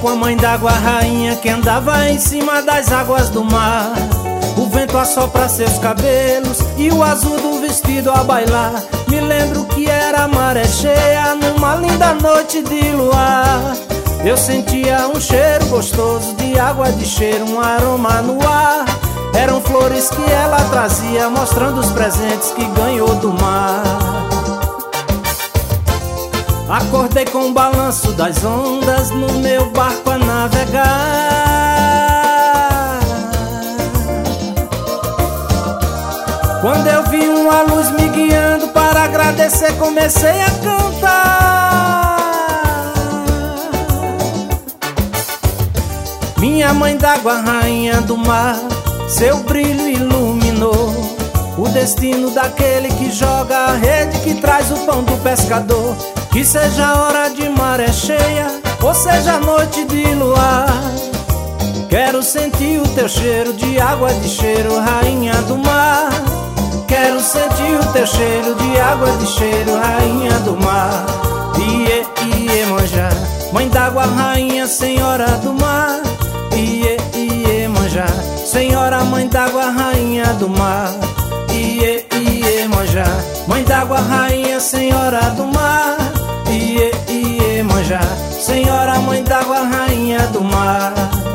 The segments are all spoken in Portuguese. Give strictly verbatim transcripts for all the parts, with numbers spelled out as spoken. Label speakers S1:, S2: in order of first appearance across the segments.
S1: uma mãe d'água rainha que andava em cima das águas do mar. O vento assopra seus cabelos e o azul do vestido a bailar. Me lembro que era maré cheia numa linda noite de luar. Eu sentia um cheiro gostoso de água de cheiro, um aroma no ar. Eram flores que ela trazia, mostrando os presentes que ganhou do mar. Acordei com o balanço das ondas no meu barco a navegar. Quando eu vi uma luz me guiando, para agradecer comecei a cantar. Minha mãe d'água, rainha do mar, seu brilho iluminou o destino daquele que joga a rede, que traz o pão do pescador. Que seja hora de maré cheia, ou seja noite de luar, quero sentir o teu cheiro de água de cheiro, rainha do mar. Quero sentir o teu cheiro de água de cheiro, rainha do mar. Iê, iê, Iemanjá, mãe d'água, rainha, senhora do mar. Iê, iê, Iemanjá, senhora, mãe d'água, rainha do mar. Iê, iê, Iemanjá, mãe d'água, rainha, senhora do mar. Iê, iê, Iemanjá, senhora, mãe d'água, rainha do mar.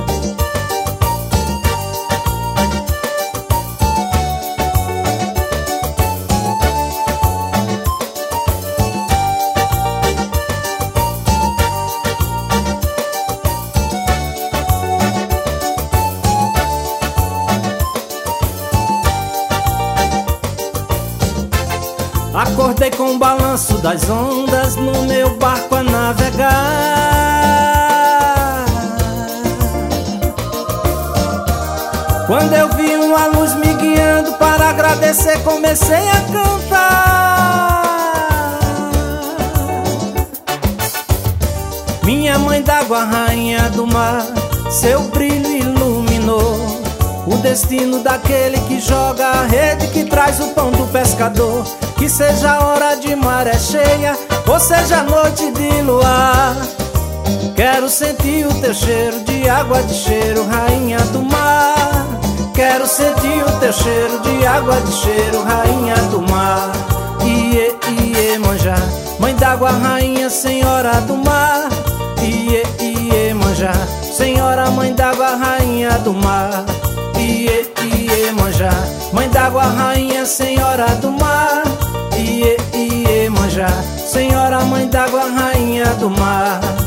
S1: Acordei com o balanço das ondas no meu barco a navegar. Quando eu vi uma luz me guiando, para agradecer comecei a cantar. Minha mãe d'água, rainha do mar, seu brilho iluminou o destino daquele que joga a rede, que traz o pão do pescador. Que seja hora de maré cheia, ou seja noite de luar, quero sentir o teu cheiro de água de cheiro, rainha do mar. Quero sentir o teu cheiro de água de cheiro, rainha do mar. Iê, iê, Iemanjá, mãe d'água, rainha, senhora do mar. Iê, iê, Iemanjá, senhora, mãe d'água, rainha do mar. Iê, iê, Iemanjá, mãe d'água, rainha, senhora do mar. Iê, iê, Iemanjá, senhora, mãe d'água, rainha do mar.